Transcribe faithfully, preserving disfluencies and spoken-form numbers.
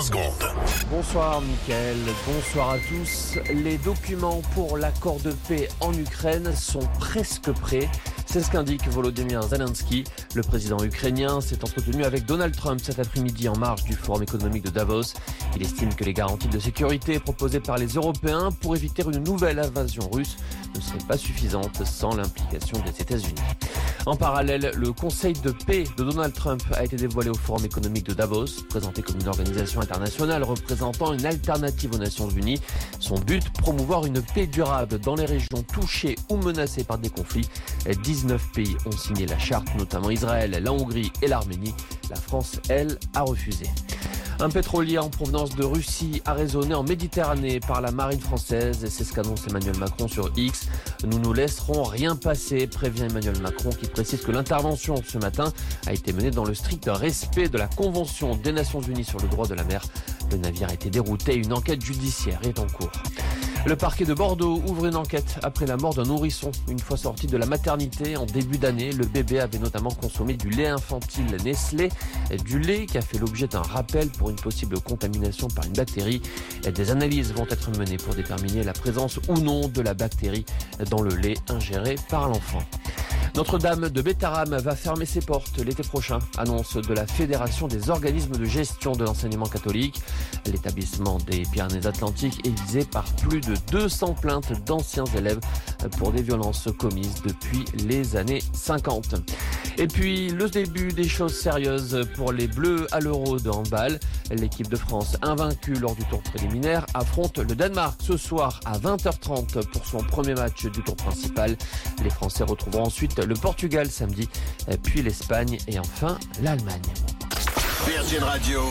vingt secondes. Bonsoir Mickaël, bonsoir à tous. Les documents pour l'accord de paix en Ukraine sont presque prêts. C'est ce qu'indique Volodymyr Zelensky. Le président ukrainien s'est entretenu avec Donald Trump cet après-midi en marge du forum économique de Davos. Il estime que les garanties de sécurité proposées par les Européens pour éviter une nouvelle invasion russe ne seraient pas suffisantes sans l'implication des États-Unis. En parallèle, le Conseil de paix de Donald Trump a été dévoilé au Forum économique de Davos, présenté comme une organisation internationale représentant une alternative aux Nations Unies. Son but, promouvoir une paix durable dans les régions touchées ou menacées par des conflits. dix-neuf pays ont signé la charte, notamment Israël, la Hongrie et l'Arménie. La France, elle, a refusé. Un pétrolier en provenance de Russie arraisonné en Méditerranée par la marine française. C'est ce qu'annonce Emmanuel Macron sur X. Nous ne laisserons rien passer, prévient Emmanuel Macron, qui précise que l'intervention ce matin a été menée dans le strict respect de la Convention des Nations Unies sur le droit de la mer. Le navire a été dérouté et une enquête judiciaire est en cours. Le parquet de Bordeaux ouvre une enquête après la mort d'un nourrisson. Une fois sorti de la maternité en début d'année, le bébé avait notamment consommé du lait infantile Nestlé, du lait qui a fait l'objet d'un rappel pour une possible contamination par une bactérie. Des analyses vont être menées pour déterminer la présence ou non de la bactérie dans le lait ingéré par l'enfant. Notre-Dame de Bétharram va fermer ses portes l'été prochain, annonce de la Fédération des organismes de gestion de l'enseignement catholique. L'établissement des Pyrénées-Atlantiques est visé par plus de deux cents plaintes d'anciens élèves pour des violences commises depuis les années cinquante. Et puis, le début des choses sérieuses pour les Bleus à l'Euro de handball. L'équipe de France, invaincue lors du tour préliminaire, affronte le Danemark ce soir à vingt heures trente pour son premier match du tour principal. Les Français retrouveront ensuite le Portugal samedi, puis l'Espagne et enfin l'Allemagne. Virgin Radio.